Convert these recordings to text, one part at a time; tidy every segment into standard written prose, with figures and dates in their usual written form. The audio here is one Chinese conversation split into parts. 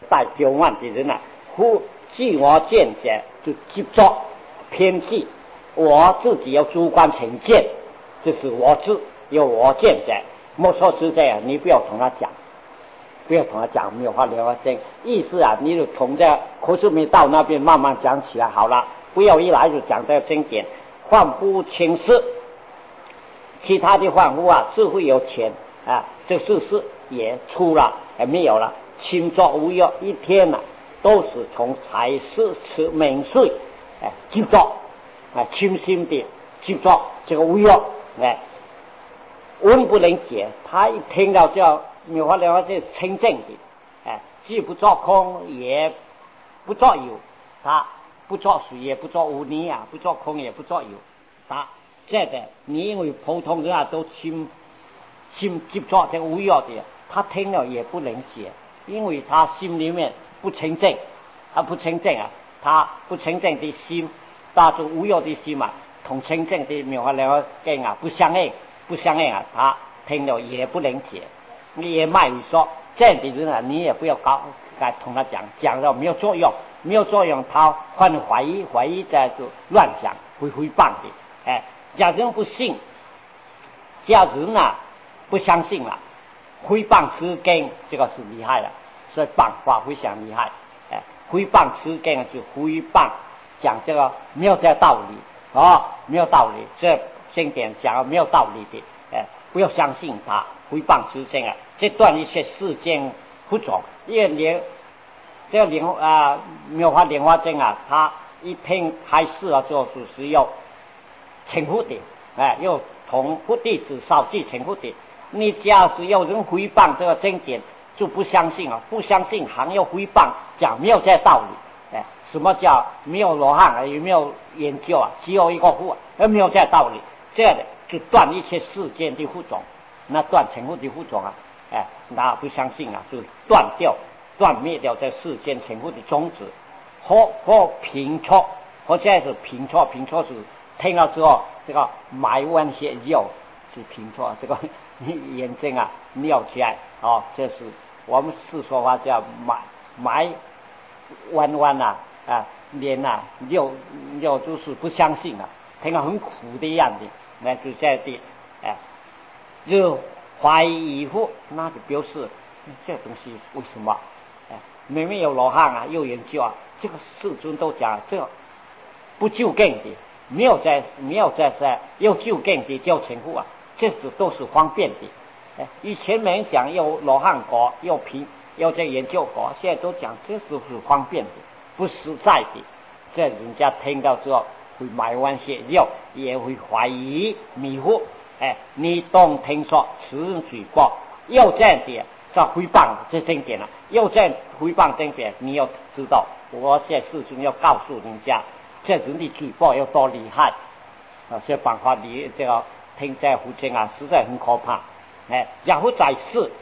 带表万的人啊，忽自我见解就执着偏激，我自己有主观成见，这是我自有我见解。莫说是这样，你不要同他讲，不要同他讲没有话聊真意思啊，你就从这口述没到那边慢慢讲起来好了，不要一来就讲这个经典。换夫轻视，其他的换夫啊是会有钱啊，这事实也出了没有了，轻作无忧，一天啊都是从财食吃免税执着轻心的执着这个无忧文不能解。他一听到叫妙法莲花这清净的既不作空也不作有，他不作水也不作无泥啊，不作空也不作有，他这个你因为普通人啊都心执着这个无药的，他听了也不能解，因为他心里面不清净，他不清净啊，他不清净的心，大众无药的心嘛，同清净的妙法莲花经啊不相应啊，他听了也不能解。你也卖你说这样的人啊，你也不要该同他讲了没有作用，他换怀疑在就乱讲，会诽谤的。假如不信，假如呢不相信了，诽谤此经，这个是厉害了，所以谤法非常厉害。诽谤此经就诽谤讲这个没有这道理没有道理，这经典讲没有道理的，不要相信他，诽谤此经啊，这断一切世间不种。因为这个妙法莲花经啊，他一听开示啊，就是要称呼的，又同不弟子少记称呼的。你假使有人诽谤这个经典，就不相信啊，不相信还要诽谤，讲没有这道理。什么叫没有罗汉有没有研究啊？只有一个佛没有这道理，这样的就断一切世间的护种，那断成佛的护种啊，那不相信啊，就断灭掉这世间成佛的宗旨。或评错，或者是评错是听了之后，这个埋弯些肉是评错，这个眼睛啊尿起来这是我们是说话叫埋弯脸肉就是不相信了，听了很苦的样子，那就这样的就怀疑后，那就表示这东西为什么明明有罗汉有研究这个世尊都讲这不究竟的，没有在有究竟的叫成佛这都是方便的。以前没人讲有罗汉果，有这研究果，现在都讲这是方便的，不实在的。这人家听到之后会埋弯些肉，也会怀疑迷惑。你懂听说此人举报又这样的在诽谤这经典又这样诽谤经典，你要知道，我现在事情要告诉人家，这人的举报有多厉害这办法你这个听在福经实在很可怕。假如在世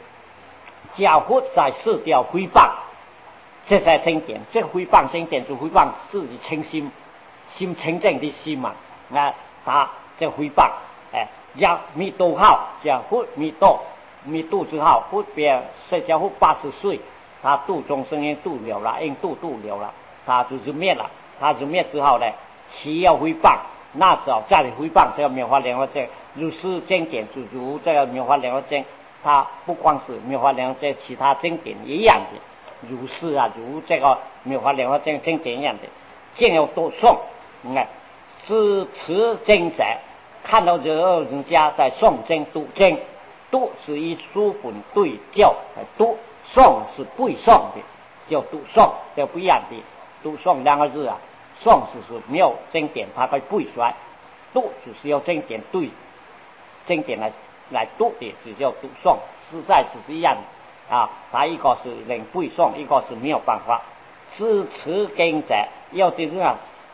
掉诽谤这些经典，这个诽谤经典就诽谤自己清净的心嘛，他这诽谤要弥度号，叫佛弥度之号，佛别释迦佛80岁，他度众生因度了了，他就是灭了，他就灭之后呢，其要诽谤，那时候再来诽谤这个妙法莲花经，如是经典就如这个妙法莲花经，它不光是妙法莲花经，其他经典一样的，如是如这个妙法莲花经经典一样的，经要读诵，支持经者。看到人家在诵经读经，读是以书本对教，读诵是背诵的，叫读诵，这不一样的。读诵两个字诵是没有经典，它可以背出来；读就是要经典对经典来读的，就叫读诵，实在是一样的它一个是能背诵，一个是没有办法。支持经者，有的人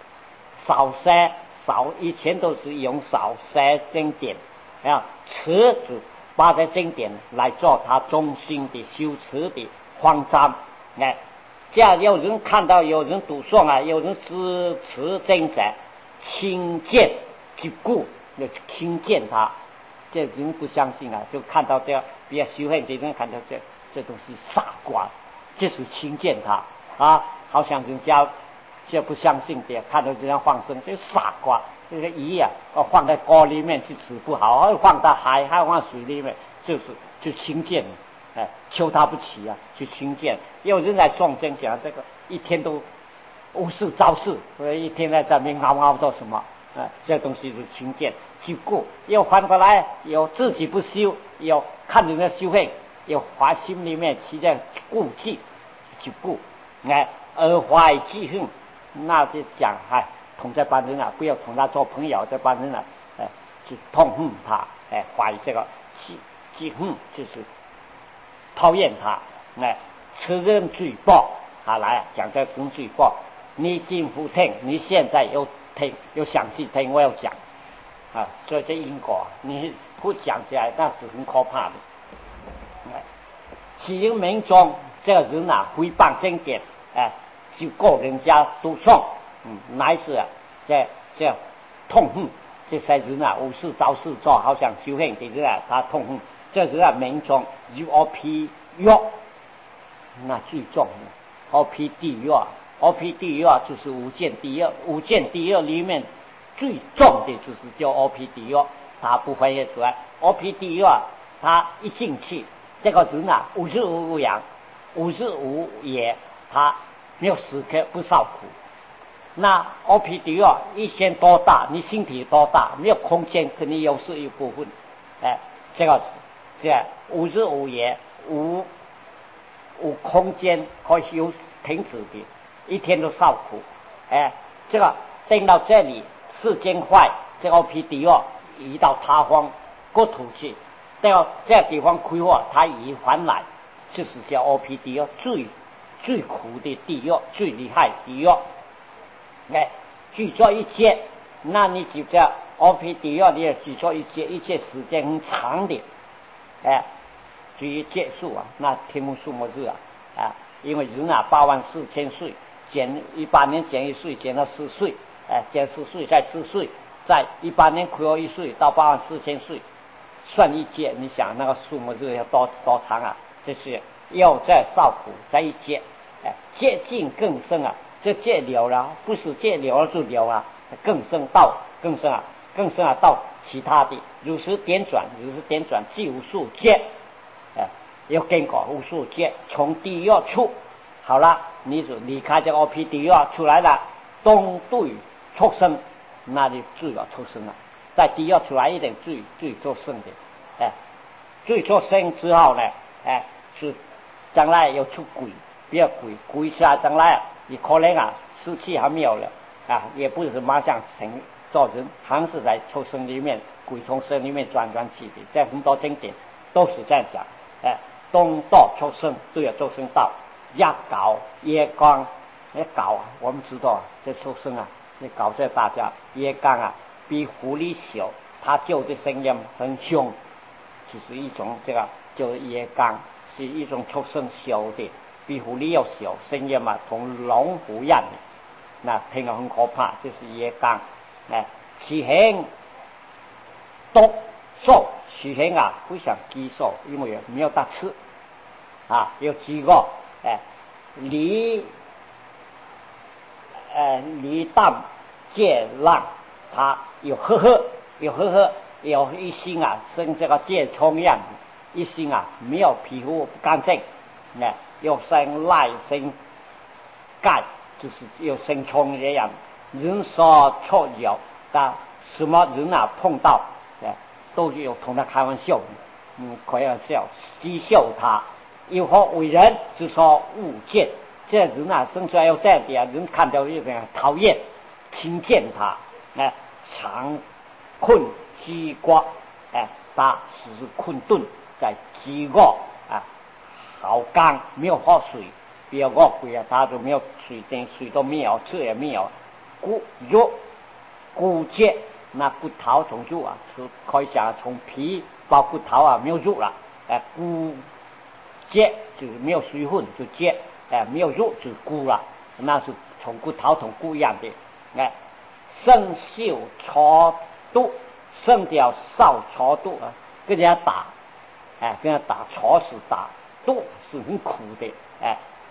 以前都是用少些经典持子把这经典来做他中心的修持的方针。这样有人看到有人读诵有人支持经者轻贱之故，就轻贱他，这人不相信就看到这比较修行的人看到这东西傻瓜就是轻贱他啊，好像人家就不相信的，看到人家放生，这傻瓜，这个鱼啊，放在锅里面去吃不好，放到海，还放水里面，就轻贱，求他不起啊，就轻贱。有人来诵经讲这个，一天都无事造事，一天在这边熬到什么这东西是轻贱。去顾，又反过来有自己不修，有看人家修会，有怀心里面起这顾忌，去顾，而怀记恨，那就讲同这班人不要同他做朋友，这班人就痛恨他，怀这个记恨就是讨厌他，此人罪报，来讲这种罪报，你今不听，你现在又听，又想去听，我要讲。所以这因果你不讲起来那是很可怕的。其因民众这个人诽谤经典，就告人家读诵，乃是这痛恨这些人无事找事做，好像修行的人他痛恨这人民众如恶批狱，那最重的恶批地狱，恶批地狱就是无间地狱，无间地狱里面最重的就是叫阿毗地狱，他不分析出来。阿毗地狱他一进去，这个人无日无养，无日无夜，他没有时刻不受苦。那阿毗地狱一天多大，你身体多大，没有空间肯定有是一部分。这个无日无夜，无空间可以有停止的，一天都受苦。这个定到这里。世间坏，这个阿毗地狱移到他方国土去，到这个地方开火，他移还来，就是叫阿毗地狱最苦的地狱，最厉害地狱。举作一劫，那你就叫阿毗地狱，你也举作一劫，一劫时间很长的，举一劫数那天目数目日因为人84000岁，减18年减1岁，减到10岁。减10岁，再10岁，在18年亏了1岁，到84000岁，算一劫，你想那个数目日要多长啊？这是要再受苦，在一劫，劫尽更深这劫了了，不是劫了了就了了，更深到到其他的，如是点转，即无数劫，要经过无数劫，从地狱出，好了，你就离开这阿毗地狱出来了，东对畜生，那就罪畜生在地狱出来一点罪畜生的，罪畜生之后呢，是将来要出鬼，不要鬼下将来你可能失去还没有了也不是马上成做人，还是在畜生里面鬼畜生里面转去的，在很多经典都是这样讲，东道畜生对畜生道，压搞夜光搞我们知道这畜生你搞这大家野刚比狐狸小，它叫的声音很凶，就是一种这个叫野刚，是一种畜生小的，比狐狸要小，声音同龙虎一样的，那听了很可怕，这是野刚。其行毒素，其行不想激素，因为没有得吃有几个离淡戒浪，他有有一心生这个疥疮样，一心没有皮肤不干净，又生赖生盖，就是又生疮这样，人所错有的什么人碰到都有同他开玩笑，开玩笑讥笑他，以后为人就说勿见。这人生出来要这样的人看到就讨厌轻贱他，常困饥瓜，他是困顿在饥饿好干，没有喝水，比较饿鬼他就没有水，连水都没有，吃也没有，骨节那骨头从肉是可以讲从皮到骨头没有肉了，骨节就是没有水分就节。没有肉就是骨了，那是从骨头同骨一样的。生锈挫肚，生掉少挫肚跟人家打，挫是打，肚是很苦的，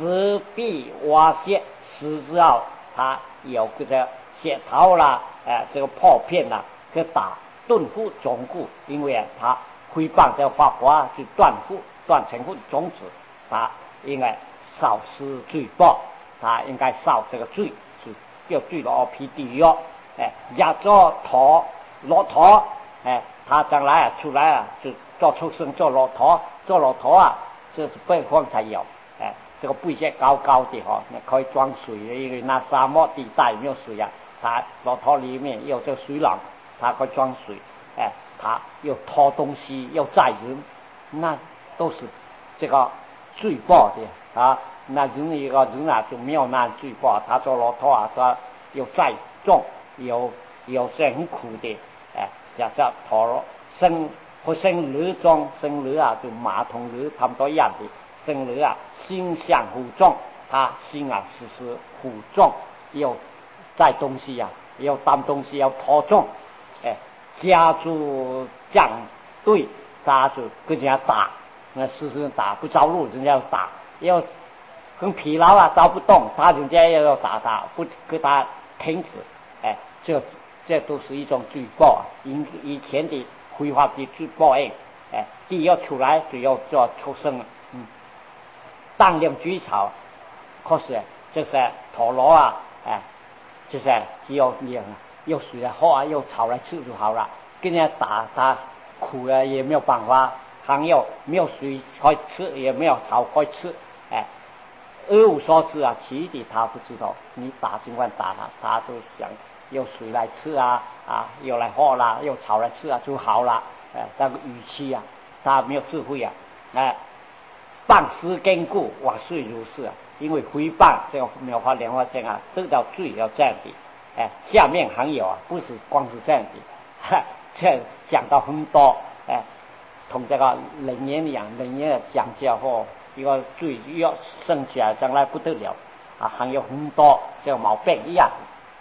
石壁挖穴，石之后他有这个血桃啦，这个破片啦，给打顿腹种骨，因为他挥棒在发火去断成腹的种子，他应该烧尸罪报，他应该烧这个罪，是叫罪落皮地狱，压着头骆驼，他将来出来就做畜生，做骆驼这是北方才有，这个背脊高高的可以装水的，因为那沙漠地带没有水啊，它骆驼里面有这个水囊，它可以装水，它又拖东西又载人，那都是这个罪报的啊。那人一个人就没有那罪报，他做骆驼他又载重，有些很苦的，叫驼生或生驴中，生驴就马同驴差不多一样的，生驴心向负重，他心时负重，又载东西要担东西要拖重，家住将队，他就跟人家打，那时打不着路，人家要打，要很疲劳找不动，人家要打他，不给他停止，这都是一种罪报以前的规划的罪报地要出来就要做畜生当量举草，可是这是陀螺就是只有量有水喝有草来吃就好了，跟人家打他苦也没有办法，还有没有水可以吃，也没有草可以吃，二无所知其余的他不知道，你尽管打他都想有水来吃有来喝啦，有草来吃就好了，那个语气他没有智慧棒施根固，瓦碎如是因为回谤这个描画莲花经得到罪要这样的，下面还有不是光是这样的，这讲到很多，同这个人言一样，人言讲教后一个罪要升起来，将来不得了还有很多这个毛病一样，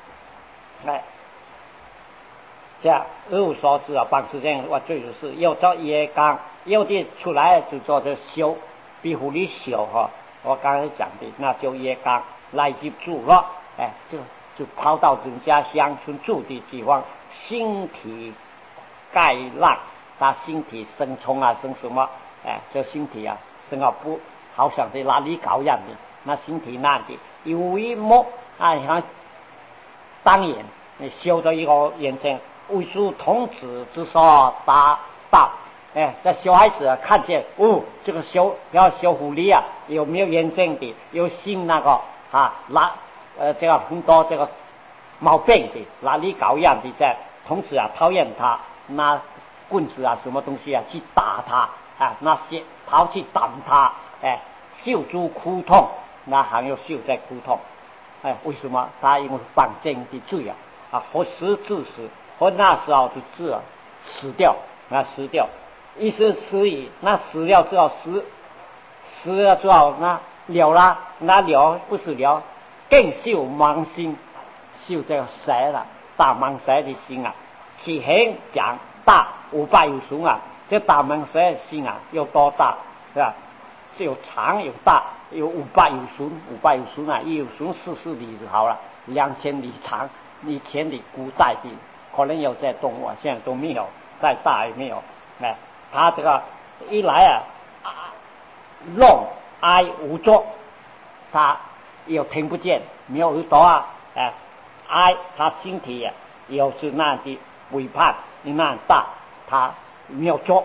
这样二无所知棒施根我最如是，有做业刚，有的出来就做这修。比狐狸小我刚才讲的那就业刚来接住了，就跑到人家乡村住的地方，身体盖烂，他身体生虫生什么，这身体生不好像是哪里搞样的，那身体那的有一幕像当眼修的一个眼睛，为诸童子之所达到。这小孩子看见这个小狐狸有没有眼睛的，有心那个这个很多这个毛病的，哪里搞样的，这童子讨厌他，拿棍子什么东西去打他那些跑去打他，受诸苦痛，那还有受在苦痛，为什么？他因为犯禁的罪或死致死，或那时候就死掉，死掉。意思死矣，那死了之后死了之后那了啦，那了不是了，更受盲心，受这个蛇了，大蟒蛇的心其形讲大500有雄这大蟒蛇的心有多大是吧？是有长有大，有500有雄一有雄40里就好了，2000里长，以前的古代的可能有这动物现在都没有，再大也没有，他这个一来聋哀无作，他又听不见，没有耳朵哀他身体有是那的尾巴那大，他没有做，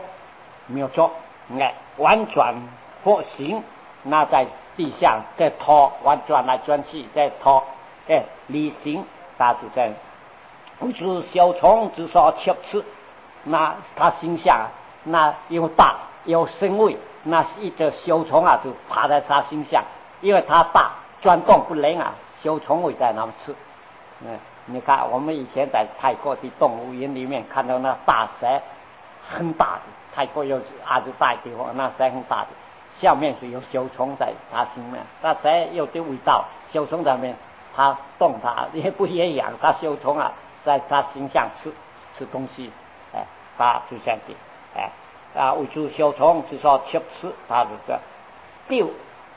完全或行，那在地下在拖，完转来转去在拖，离行，他就在不是小虫之所切吃，那他心下那又大有身位，那一只小虫就爬在他心下，因为他大转动不灵小虫会在那么吃。你看我们以前在泰国的动物园里面看到那大蛇很大的，泰国有阿兹大地方那蛇很大的，下面是有小虫在他心面，那蛇有点味道，小虫在面他动它也不也痒，他小虫在他心上吃东西，他就这样的为诸小虫之所切吃，他就是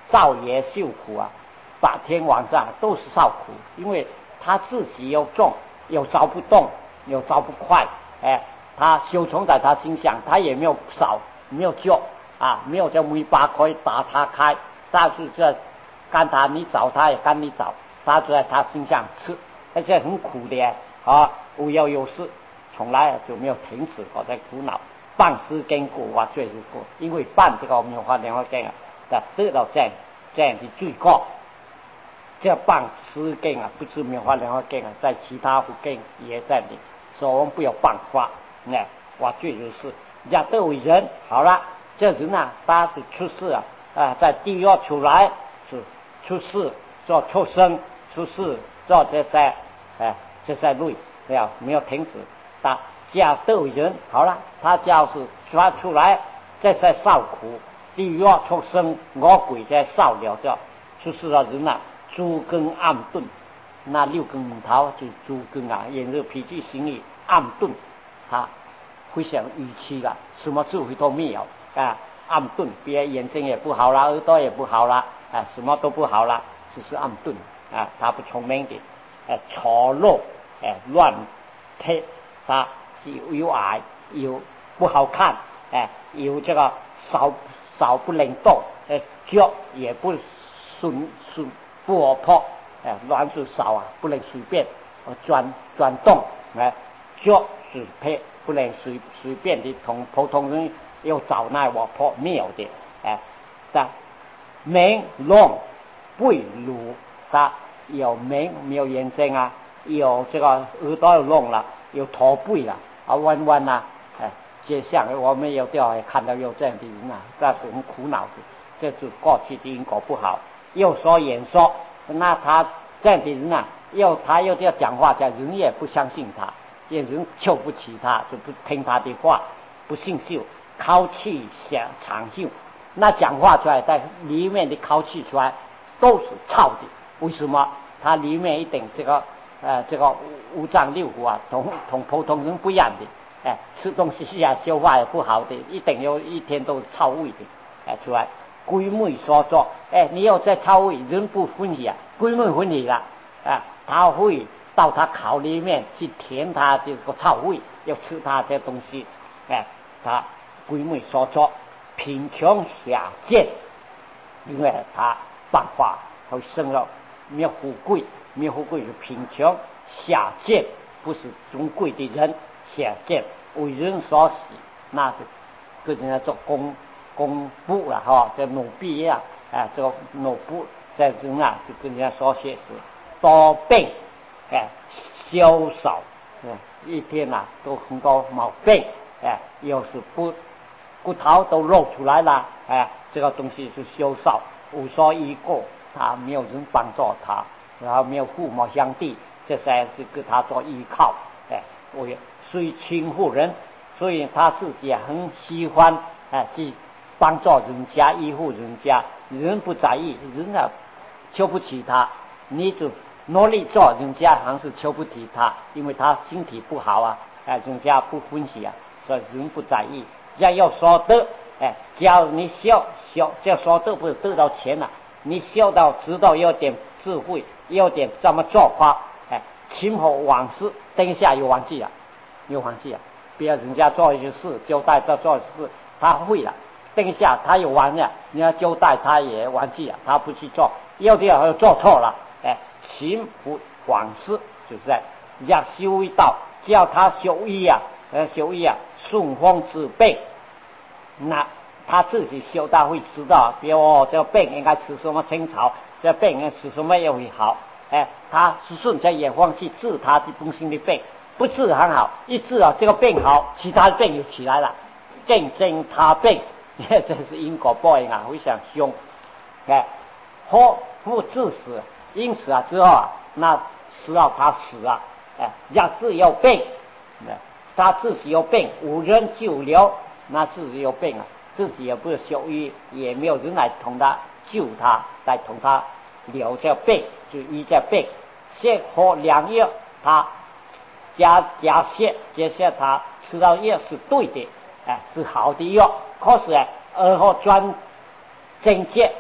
造业受苦啊，白天晚上都是受苦，因为他自己又重，又走不动，又走不快，他修从在他心上，他也没有少，没有救啊，没有这尾巴可以打他开，但是这干他你找他也干你找，他就在他心上吃，而且很苦的啊，无有有事，从来就没有停止过在苦恼。办事经过我最如果，因为办这个妙法莲花经啊，得到这样的最高。这办事经啊，不是妙法莲花经啊，在其他佛经也在里，所以我们不要办法。我最如是，人家都为人好了，这人啊，他是出世在地狱出来是出世做畜生，出世做这些类，没有停止。他家都为人好了，他就是抓出来这些受苦，地狱畜生恶鬼在受了这出世的人啊，诸根暗钝，那6根木头就诸根啊，眼热脾气心意暗钝，他非常愚痴了，什么智慧都没有暗钝，别眼睛也不好了，耳朵也不好了什么都不好了，只是暗钝他不聪明的丑陋乱配，他是有矮有不好看有这个少不灵动脚也不顺不活泼乱是少啊，不能随便转动脚是配不能随便的同普通人有找那活泼没有的但明聋背鲁，他有明没有眼睛啊，有这个耳朵有聋了，有驼背了弯弯接下来我们有的看到有这样的人这是很苦恼的，这是过去的因果不好，又说言说，那他这样的人他又这样讲话，人也不相信他，也人瞧不起他，就不听他的话，不信受，口气想长袖，那讲话出来在里面的口气出来都是臭的，为什么？他里面一定这个五脏六腑同普通人不一样的吃东西消化也不好的，一定有一天都臭味的出来。鬼魅所作你要在臭味，人不欢喜鬼魅欢喜了他会到他口里面去填他这个臭味，要吃他这东西他鬼魅所作，贫穷下贱，因为他办法会生了没有富贵，没有富贵是贫穷下贱，不是尊贵的人，下贱为人所喜，那是跟人家做公布了这奴婢这个奴仆在人就跟人家说些是多病消少一天都很多毛病有时骨头都露出来了这个东西是消少，无所依过，他没有人帮助他，然后没有父母相弟，这些是给他做依靠我虽亲护人，所以他自己很喜欢去帮助人家，依附人家，人不在意，人瞧不起他，你就努力做，人家还是瞧不起他，因为他身体不好人家不欢喜所以人不在意。人家要说得只要你笑，这说得不是得到钱你笑到知道有点智慧，有点这么做法今后往事等一下又忘记了，比如人家做一些事交代他做一些事，他会了，等一下他又忘了，你要交代他也忘记了，他不去做，有的又做错了勤不往事，就是在人家修一道，只要他修一顺风之病，那他自己修他会知道，比如这个病应该吃什么青草，这个病应该吃什么也会好他是顺着眼光去治他的本性的病，不治很好，一治这个病好，其他的病又起来了，竞争他病这是因果报应非常凶祸不致死，因此之后那直到他死让自己有病他自己有病无人救了，那自己有病自己也不是修医，也没有人来同他救他，来同他疗这病，就医这病，先喝良药，他加泻，接下他吃到药是对的是好的药，可是而后转症结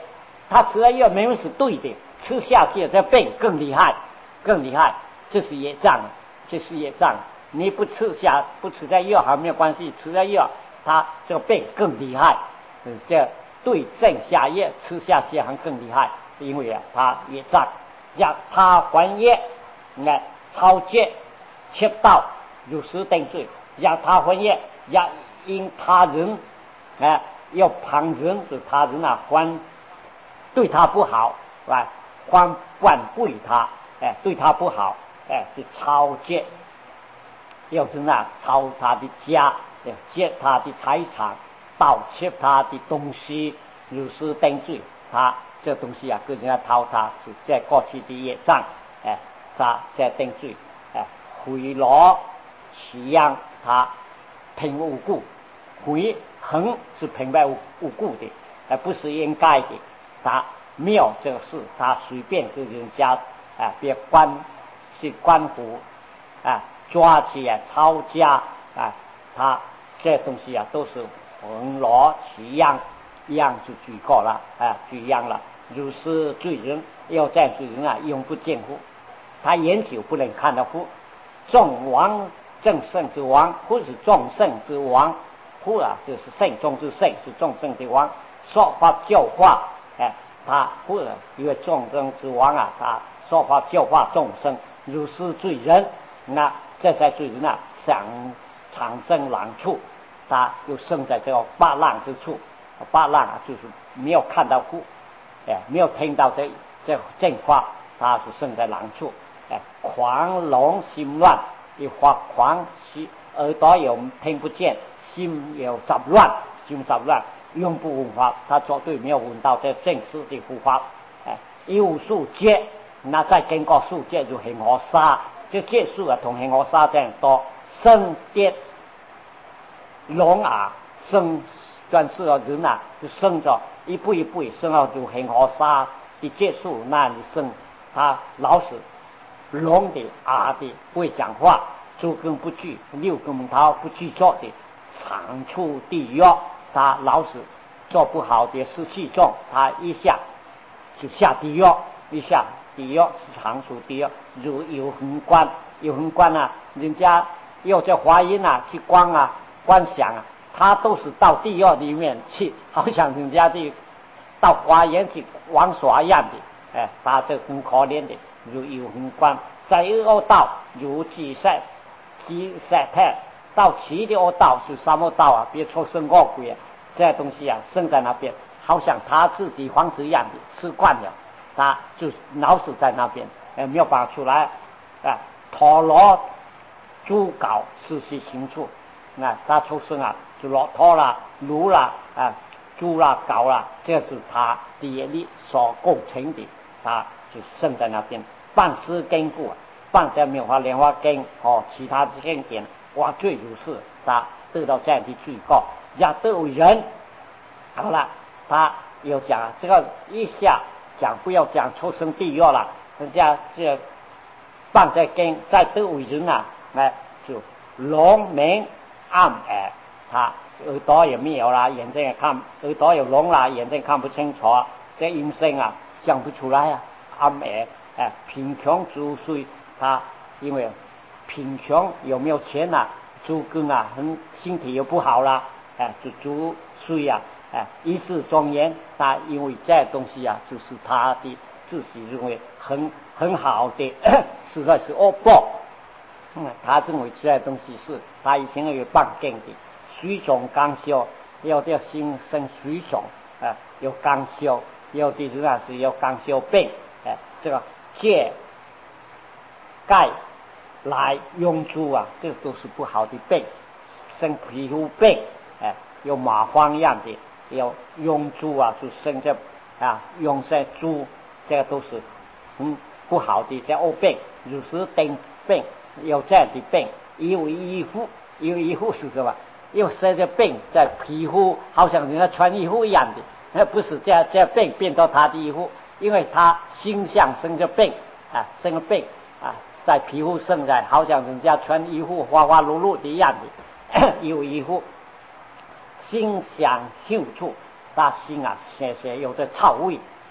他吃了药没有是对的，吃下去这病更厉害，更厉害，这是业障，这是业障。你不吃这药还没有关系，吃了药他这个病更厉害，这对症下药，吃下去还更厉害，因为他业障，让他还业，超越切道如实定罪，让他还业，让因他人要旁人是他人还对他不好，还对他，对他不好，是超越，要是抄他的家，劫他的财产，盗窃他的东西，如实定罪，他这东西跟人家掏他是在过去的业障，他在定罪，贿赂取样他凭无故，横是平白无故的，不是应该的，他没有这个事，他随便跟人家别官府抓起抄家他这东西都是横罗取样就举过了举样了，如是罪人，要在罪人永不见乎，他眼久不能看到乎，众王正圣之王，或是众圣之王，或就是圣中之圣，是众圣之王，说法教化他或者因为众生之王他说法教化众生，如是罪人，这些罪人想产生难处，他又生在这个八难之处，八难就是没有看到故，没有听到这正话，他是生在难处，狂聋心乱，一发狂心，耳朵又听不见，心又杂乱，用不闻法，他绝对没有闻到这正式的护法，有数劫，再经过数劫就恒河沙，这劫数同恒河沙这样多，生跌聋生专是人就生着一步一步生到就恒河沙的劫数，那你生他老是聋的的不会讲话，诸根不具，六根门头不具作的，常处地狱，他老是做不好的事情中，他一下就下地狱，一下地狱是常处地狱，如有恒观人家要这华音去观想他都是到地狱里面去，好像人家的到花园去玩耍一样的，他这很可怜的，如有恒观，在恶道如几塞特，到其的恶道是什么道别出生恶鬼这些东西生在那边，好像他自己房子一样的，吃惯了，他就老是在那边，没有办法出来，陀罗猪搞是些行处，他出生就骆驼啦、驴啦、猪啦、狗啦，这是他的业力所构成的，他就生在那边。半诗根故，半在妙法莲花根其他的经典，最如是，他得到这样的罪过，要得为人。好了，他又讲这个一下讲不要讲出生地狱了，人家这半在根再得为人就聋明暗耳，他耳朵也没有啦，眼睛也看，耳朵有聋啦，眼睛看不清楚，这音声讲不出来暗耳，贫穷租税，他因为贫穷有没有钱租根很身体又不好啦，就租税一世庄严，他因为这东西就是他的自己认为很好的，实在是恶报。他认为这些东西是他以前有半根的水肿刚修，有的心生水肿有刚修，有的人是有刚修病，这个借钙来用猪这都是不好的病，生皮肤病，有麻黄一样的，有用猪就生这用这猪，这个都是不好的这恶病，如是等病。有这样的病，有衣服是什么？有生的病在皮肤，好像人家穿衣服一样的，不是这病变到他的衣服，因为他心相生着病生个病在皮肤生在，好像人家穿衣服花花碌碌的一样的，有衣服心想嗅处，他心些有的臭味，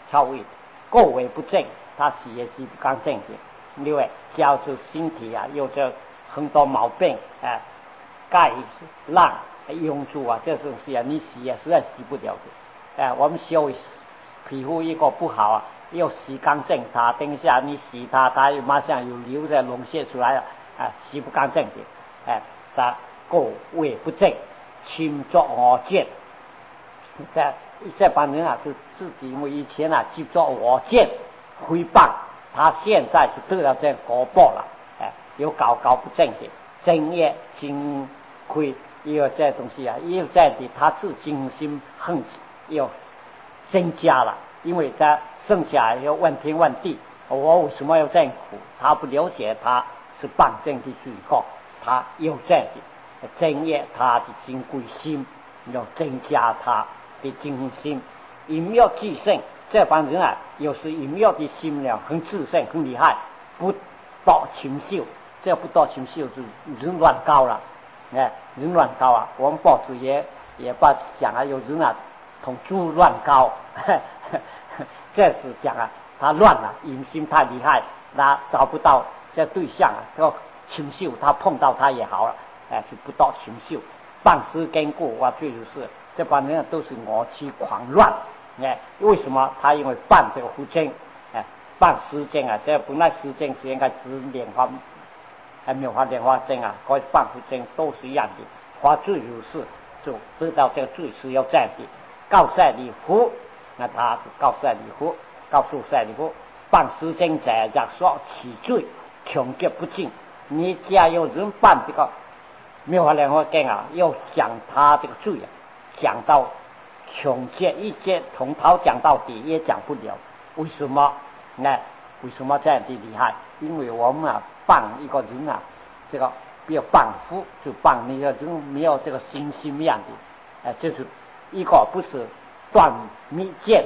超越过为不正，他洗也洗不干净的。另外，加上身体有着很多毛病钙烂痈处这种东西你洗实在洗不了的。我们修皮肤一个不好要洗干净它，等一下你洗它马上有流在脓血出来了洗不干净的。它过为不正，侵作我见。这帮人就自己因为以前去做我见诽谤，他现在就得到这果报了。有搞不正的正业经亏，也有这东西也有在的，他自精心恨又增加了。因为他剩下要问天问地，我为什么要这样苦？他不了解他是谤正的罪过，他有这样的正业，他的金贵心要增加他的精心。淫欲俱盛，这帮人有时淫欲的心量很自胜很厉害，不到禽兽，这不到禽兽就人乱搞了。人乱搞我们报纸也把讲有人同猪乱搞这是讲他乱了，淫心太厉害，他找不到这对象这禽兽他碰到他也好了就不到禽兽。办事根故最就是这帮人都是我去狂乱。为什么他因为办这个胡经办诗经这本来诗经是应该指莲花妙法莲花经和办胡经都是一样的，发罪如是就知道这个罪是要这样的。告赛利弗，那他就告诉赛利弗办诗经者若说起罪穷极不尽，你假有人办这个妙法莲花经要讲他这个罪讲到穷极一节从头讲到底也讲不了。为什么为什么这样的厉害？因为我们办一个人这个不要办夫，就办那个人没有这个心样的就是一个不是断密见，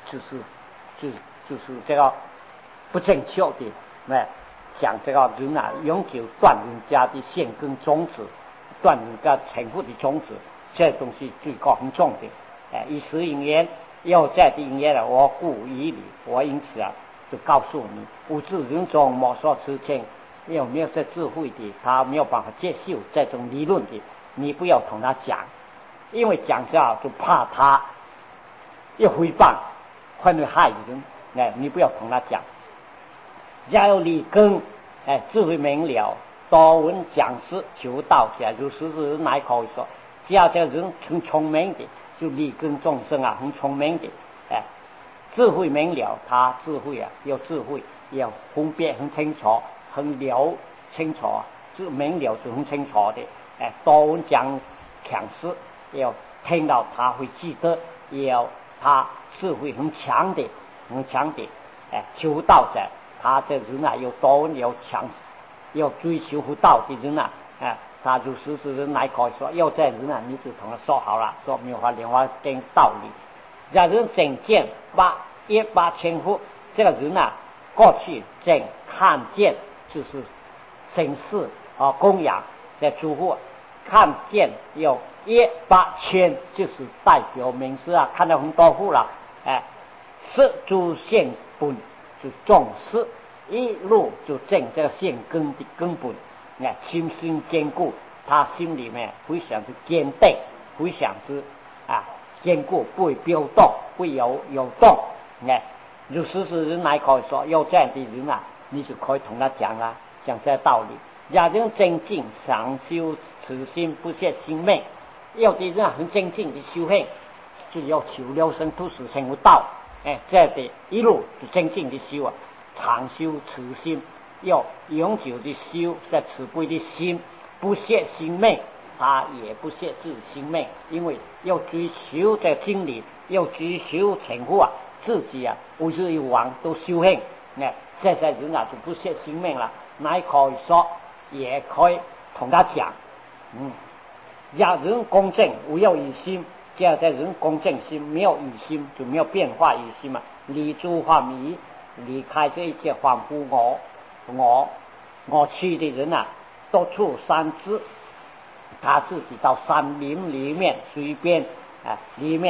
就是这个不正确的想这个人永久断人家的性根种子，断人家成父的种子，这东西最高很重的。以时因缘要在的因缘我故以理，我因此就告诉你，无智人中莫说痴情，有没有这智慧的，他没有办法接受这种理论的，你不要同他讲，因为讲下就怕他要诽谤，会害人。你不要同他讲。要有理根，智慧明了，多闻讲师求道下，就是人来可以说，只要这个人很聪明的，就理根众生很聪明的，智慧明了，他智慧有智慧，要分别很清楚，很了清楚，就明了就很清楚的。多闻讲强师，要听到他会记得，要他智慧很强的，求道者，他这人有多闻有强，要追求不道的人他就是人来可以说，要这人你就同他说好了，说妙法莲花经道理。让人整见18,000户，这个人过去正看见就是审视供养在诸户，看见有18,000，就是代表名师看到很多户了。是诸现本就重视，一路就正这个现根的根本。心心坚固，他心里面非常之坚定，非常之坚固，不会飘动，不会有动。如实是人来可以说，有这样的人你就可以同他讲讲这道理。让人精进常修慈心，不懈心命。有的人很精进的修行，就要求了生土死成为道。这样的一路就精进的修常修慈心，要永久的修在慈悲的心，不懈心命，他也不懈自己心命，因为要追求这经理，要追求成佛自己无日有往都修行。这些人就不懈心命了，乃可以说，也可以同他讲。让人公正，无有疑心。只要在人公正心，没有疑心，就没有变化疑心离诸幻迷，离开这一切恍惚我去的人到处三知，他自己到山林里面随便里面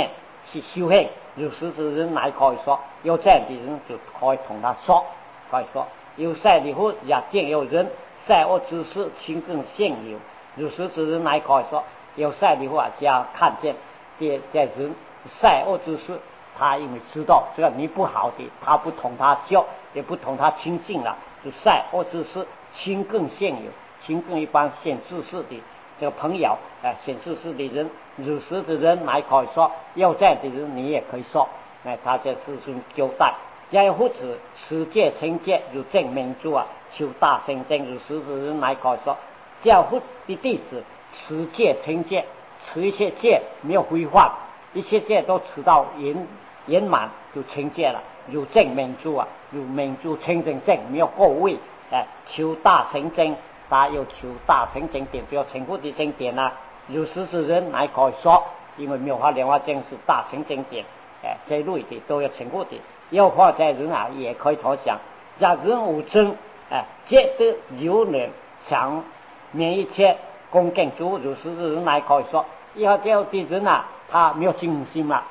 去修行。如实之人乃可以说，有这样的人就可以同他说，可以说有善的福也见有人，善恶之事亲正现有。如实之人乃可以说，有善的福只要看见这人善恶之事，他因为知道这个你不好的，他不同他笑，也不同他亲近了，就善恶之事亲更现有。亲更一般显自私的这个朋友，显自私的人，如实的人乃可以说，要这样的人你也可以说，他这是孙交代。假如不止持戒成戒，如正明珠求大圣真，如实的人乃可以说，教父的弟子持戒成戒，持一切戒没有规范，一切戒都持到圆满就成戒了，如正明珠如明珠清净正，没有过位，求大圣真，他又求大乘经典，就要成佛的经典如实之人乃可以说，因为妙法莲华经是大乘经典，这类的都要成佛的。要化在人也可以投降，假人无争，皆得有能想免一切恭敬主，如实之人乃可以说，要这样的人他没有信心嘛，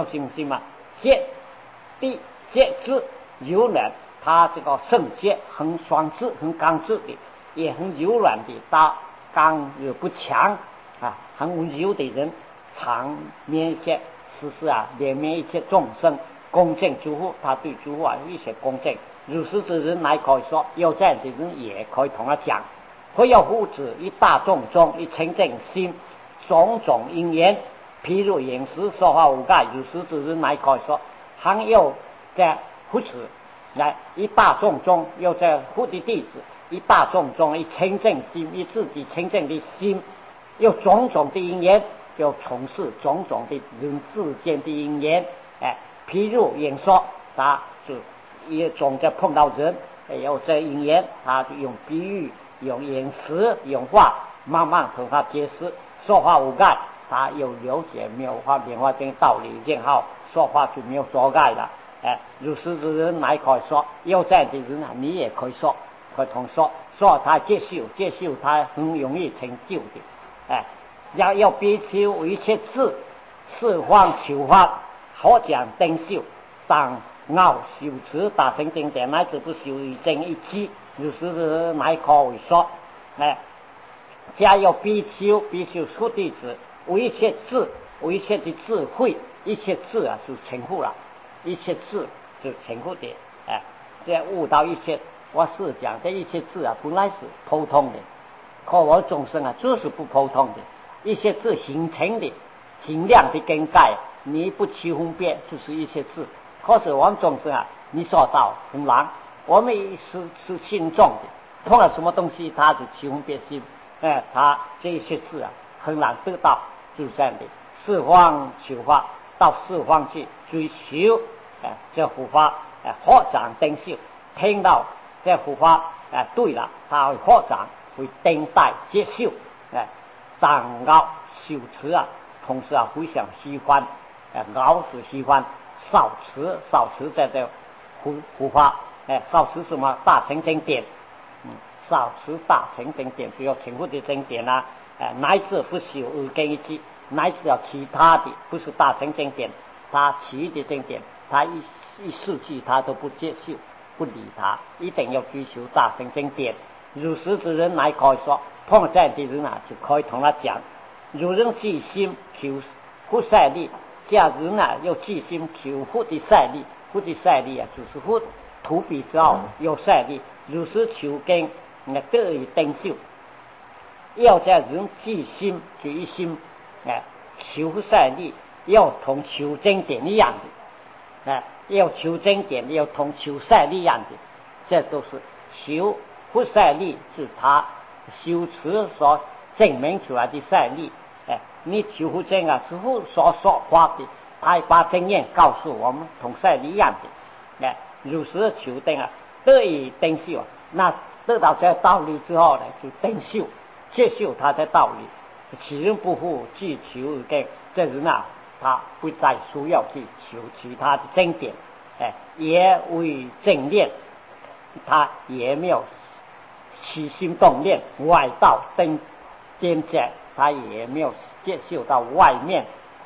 戒之有能，他这个圣戒很爽智很刚直的，也很柔软的，他刚又不强很温柔的人，常免一切时事怜悯一切众生，恭敬诸佛，他对诸佛有一些恭敬。如实之人乃可以说，有这样的人也可以同他讲。或要护持一大众中一清净心，种种因缘，譬如饮食说话无碍，如实之人乃可以说，还有在护持一大众中有这护的弟子，一大众中一清净心，一自己清净的心，有种种的因缘，就从事种种的人之间的因缘，譬如演说，他就也总在碰到人，有这因缘，他就用比喻，用饮食，用话，慢慢和他解释，说话无碍，他有了解妙法莲华经道理然后说话就没有阻碍了。如实之人乃可以说，有这样的人你也可以说，可以同说他接受他很容易成就的。要比丘一切四方求法，可讲登修，当傲修持大乘经典，乃至不修一正一机，如实之人乃可以说。加有比丘出弟子，为一切的智慧，一切智就成佛了，一切智就成佛的。这悟到一切，我是讲这一切智本来是普通的，可我众生就是不普通的，一切智形成的尽量的更改，你不去分辨就是一切智。可是我们众生你说到很难，我们是心重的，碰了什么东西他就去分辨心，他这一些事很难得到，就是这样的。四方求法，到四方去追求这佛法，发展登修，听到这佛法对了，他会发展，会等待接受，当傲修持同时非常喜欢，傲是喜欢，少持在这佛法，少持什么大乘经典，少持大乘经典，就要成佛的经典乃至不修二根一机，乃至要其他的不是大乘经典，他其余的经典，他一世纪他都不接受，不理他，一定要追求大乘经典。如实之人乃可以说，碰见的人就可以同他讲。如人细心求佛善利，假如有细心求佛的善利，佛的善利就是佛图彼之后有善利，如实求根得以登修。要在人细心就一心求佛善利，要同求经典一样的，要求经典要同求善利一样的，这都是求佛善利，是他修持所证明出来的善利。你求佛经是佛所说法的，他把经验告诉我们，同善利一样的。如实求登得以登修，那得到这道理之后就登修，接受他的道理。其人不复去求而根，这人他不再需要去求其他的经典，也为正念，他也没有起心动念外道登边界，他也没有接受到外面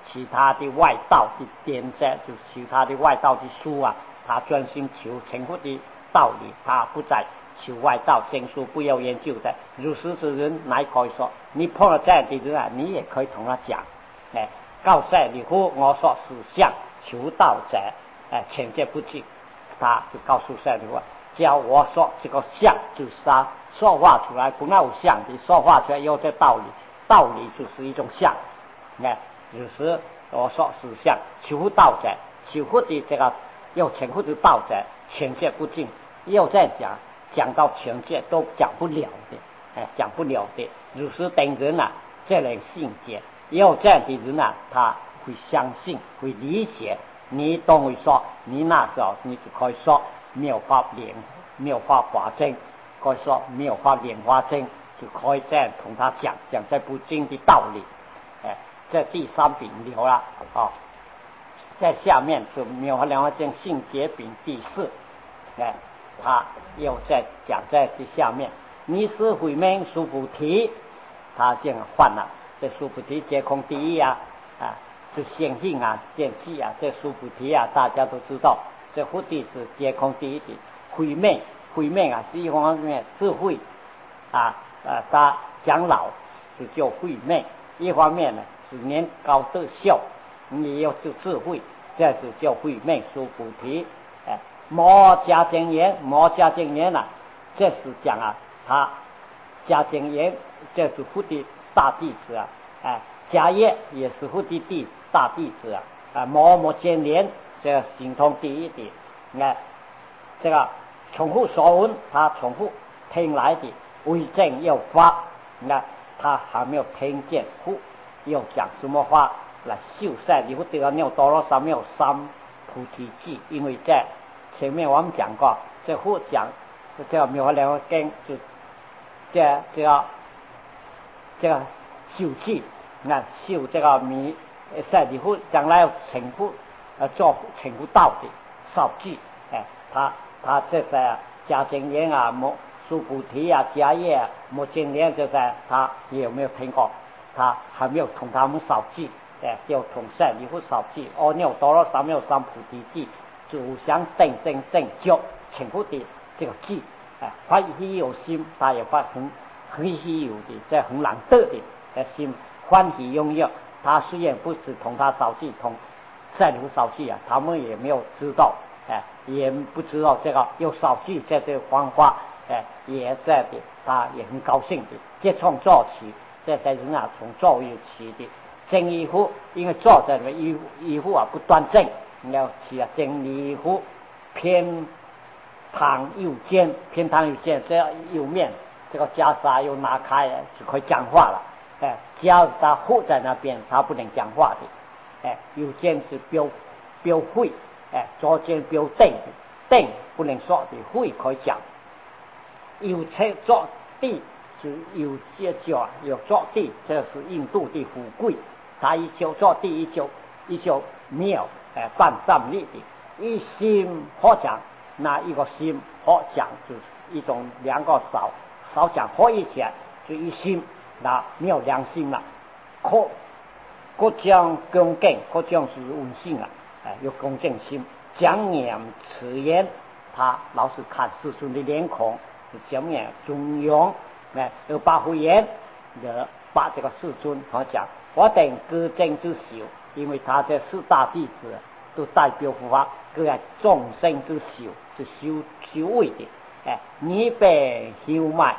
其他的外道的典籍，就是其他的外道的书啊，他专心求成佛的道理，他不再求外道经书，不要研究的。如是之人，乃可以说，你碰到这样的人啊，你也可以同他讲，告诉你乎我所思想求道者，浅见不进，他就告诉赛你话，教我说这个相就是他说话出来不偶像的，说话出来有这道理，道理就是一种相，就是我说思想求道者，求佛的这个要成佛的道者，浅见不进，要再讲到浅见都讲不了的，讲不了的。如是等人啊，这类信解，要这样的人啊，他会相信，会理解。你都会说，你那时候你就可以说妙法华经，可以说妙法莲花经，就可以这样同他讲这部经的道理。这第三品了了啊，在下面是妙法莲花经性解品第四，他又在讲在这下面，你是慧命殊菩提，他这样换了，这殊菩提皆空第一啊，是显性啊，显气啊，这殊菩提啊，大家都知道，这佛地是皆空第一的慧命啊，是一方面智慧啊，他讲老就叫慧命，一方面呢是年高德孝，你要就智慧，这是叫慧命殊菩提。摩迦净言啊，这是讲啊，他迦净言这是佛的大弟子啊，迦叶也是佛的大弟子啊，摩坚连这个心通第一的，这个重复所闻，他重复听来的为证要发，他还没有听见佛要讲什么话来修善，你会得到念多罗三藐三菩提记，因为在前面我们讲过，这佛讲这个妙法莲华经就这个修气，修这个善的佛将来要成佛，做成佛道的少记，他这些迦净言啊、殊菩提啊、迦叶啊、摩坚连这些，他也有没有听过？他还没有同他们少记，要同善的佛少记，阿耨多罗三藐三菩提记。就想正觉成佛的这个记，发稀有心，他也发很稀有的，这很难得的心，欢喜拥有。他虽然不是同他少记，同善如少记啊，他们也没有知道，也不知道这个有少记在这个方法，也在的，他也很高兴的。这从做起，这些人啊，从做起的，正衣服，因为坐在那衣服啊不端正。要起整理服偏袒右肩，这右面这个袈裟又拿开就可以讲话了。只要他护在那边，他不能讲话的。右肩是标会，左肩标定不能说的，会可以讲。右侧坐地就有些脚有坐地，这是印度的富贵，他一脚坐地，一脚庙。半站立的，一心好讲，那一个心好讲，就是一种两个少讲合一起来，就一心，那没有良心了。各讲恭敬，各讲是温馨啊，有恭敬心，讲言此言，他老是看世尊的脸孔，讲言中庸，有把慧言的把这个世尊好讲，我等各正之修。因为他这四大弟子都代表佛法，各众生之修，是修为的。你被修埋，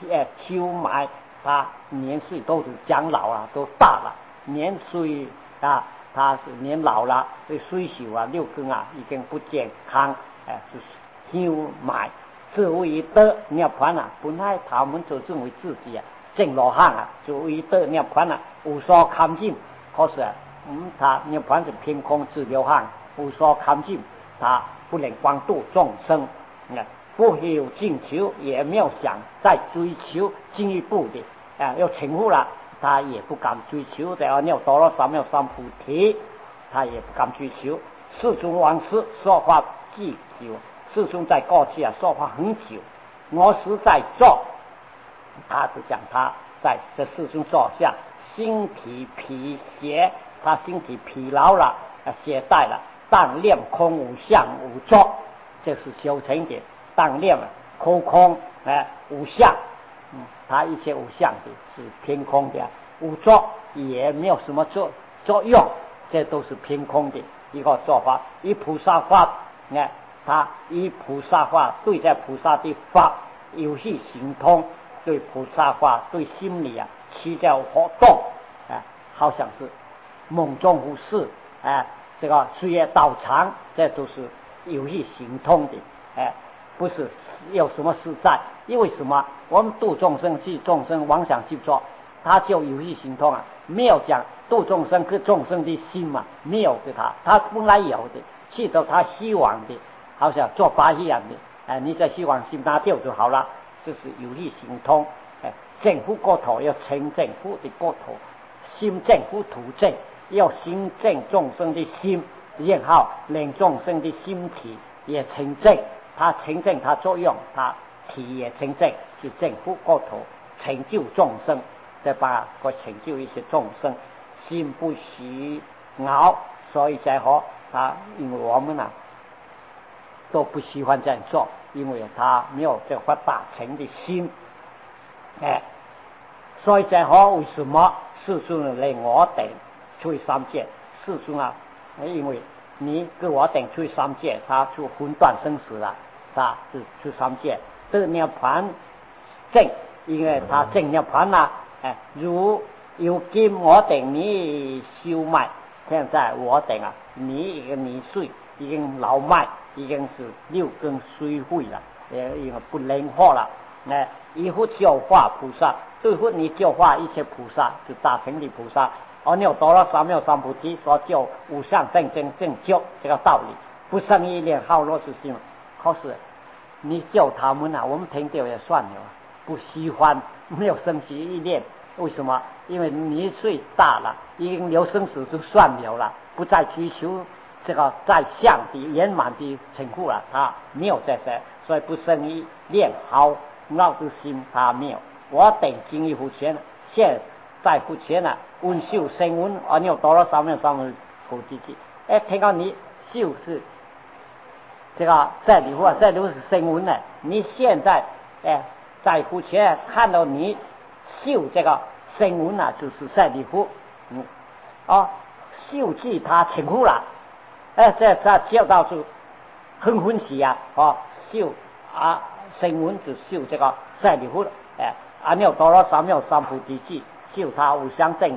他年岁都是长老了，都大了，年岁啊，他是年老了，对水手啊、六根啊已经不健康，就是修埋，自为得涅槃啊，本来他们就认为自己啊正罗汉啊，就为得涅槃啊，无所看见，可是他涅槃是凭空自流汗，无所看见，他不能光度众生，不有进求，也没有想再追求进一步的，要成佛了，他也不敢追求的。阿耨多罗三藐三菩提，他也不敢追求。世尊往事说法既久，世尊在过去啊说法很久，我是在做，他就讲他在这世尊座下心体皮邪他身体疲劳了，懈怠了，当念空无相无作，这是修成的。当念空无相，他一切无相的是偏空的，无作也没有什么作用，这都是偏空的一个做法。以菩萨法，他以菩萨法对待菩萨的法有系行通，对菩萨法对心理起了活动，好像是梦中无事，这个岁月道长，这都是有系行通的，不是有什么实在。因为什么？我们度众生是众生妄想去做，他就有系行通没有讲度众生跟众生的心没有给他本来有的，去到他希望的，好像做法一样的，你在希望心拿掉就好了，这是有系行通。正乎过头要成正乎的过头，心正乎土正，要心正众生的心，然后令众生的心体也成正，它成正它作用，它体也成正，就正乎过头，成就众生，再把它成就一些众生，心不许熬，所以才好因为我们都不喜欢这样做，因为他没有这发大成的心，所以才好。为什么世尊令我等出三界？世尊因为你跟我等出三界，他就分断生死了，他就出三界得涅槃正，因为他正涅槃如今我等你修脉，现在我等你一个年岁已经老迈，已经是六根衰废了，因为不灵活了。以后教化菩萨，最后你教化一切菩萨，就大成的菩萨。阿耨多罗三藐三菩提所教无上正教这个道理，不生一念好乐之心。可是你教他们我们听掉也算了，不喜欢，没有生起一念。为什么？因为年岁大了，已经留生死就算了，不再追求这个在相的圆满的成就了，他没有这些，所以不生一念好闹之心，他没有。我等今于福前，现在福前温修声闻阿耨多罗三藐三菩提记。听到你修是这个赛里夫赛里夫是声闻你现在在福前看到你修这个声闻就是赛里夫，修记他成就了，这教导是很欢喜修声闻就修这个赛里夫阿耨多罗三藐三菩提记，修他无相正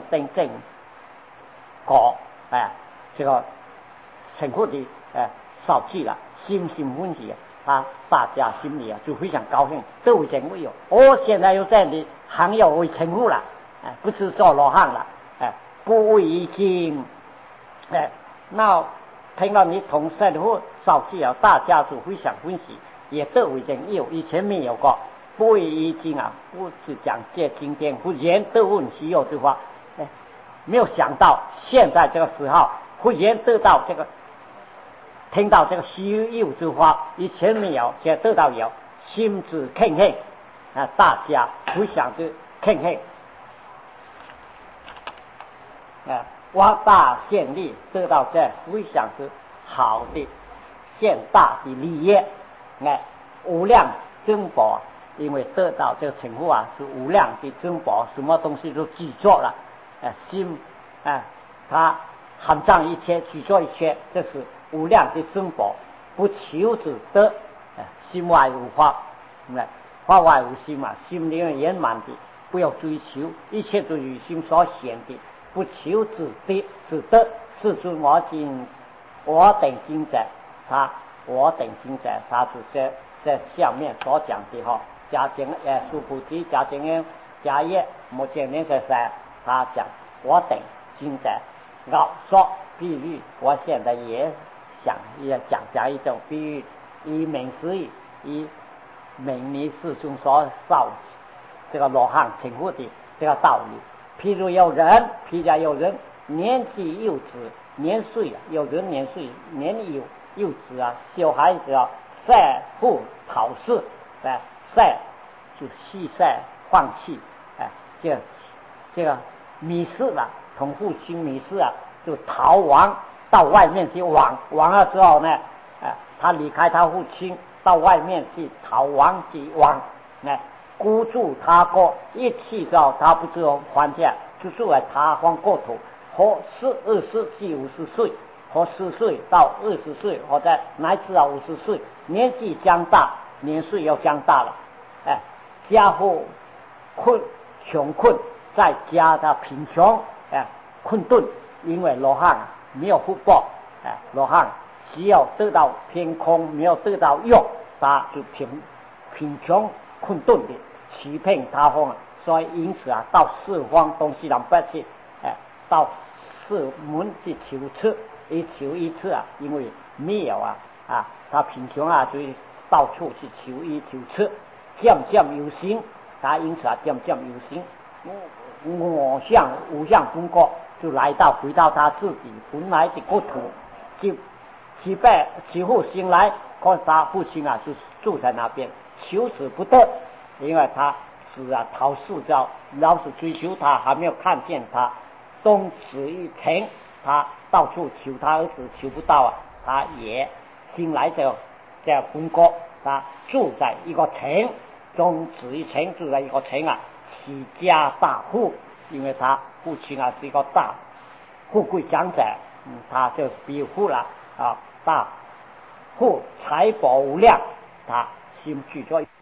果，这个成就的少记了，心欢喜大家心里就非常高兴，都已经有现在又在你行业为成就了，不是做罗汉了，不为已经那听到你同赛里夫少记大家就非常欢喜，也都已经有，以前没有过。不为已经不是讲这经典忽然得问稀有之话，没有想到现在这个时候忽然得到这个，听到这个稀有之话，以前没有，现在得到有，心之庆幸大家非常之庆幸挖大现利，得到这非常之好的现大的利益，无量珍宝。因为得到这个成就是无量的珍宝，什么东西都记住了，心它含藏一切，记住一切，这是无量的珍宝，不求之得，心外无法，法外无心心里面圆满的，不要追求，一切都与心所显的，不求之得。世尊我等今者，我等今者，他是在下面所讲的家境苏菩提家境家业目前年才他讲我等今者说比喻，我现在也讲一种比喻，以名实义，以名理世尊所少这个罗汉成佛的这个道理。譬如有人年纪幼稚，年岁有人年岁年幼稚小孩子赛不讨事赛就戏赛放弃这个迷失了，同父亲迷失就逃亡到外面去亡了之后呢，他离开他父亲到外面去逃亡去亡，孤注他国，一去之后他不知道还价，就是来他方国土，活20至50岁，活10岁到20岁，或者乃至到50岁，年纪将大，年岁又将大了，家父穷困，再加他贫穷，困顿，因为罗汉没有福报，罗汉只要得到天空，没有得到用，他就贫穷困顿的欺骗他方，所以因此到四方东西南北去，到四门去求吃，一求一次因为没有他贫穷就到处去求医求吃，渐渐有心，他因此渐渐有心，无相功过，就回到他自己本来的国土，就起父醒来，看他父亲就住在那边，求死不得，因为他是逃世着，老是追求他，还没有看见他，东指一城，他到处求他儿子，求不到他也醒来的在本国，他住在一个城，东指一城，住在一个城起家大户，因为他父亲是一个大富贵长者，他就比富了大户，财宝无量，他心具着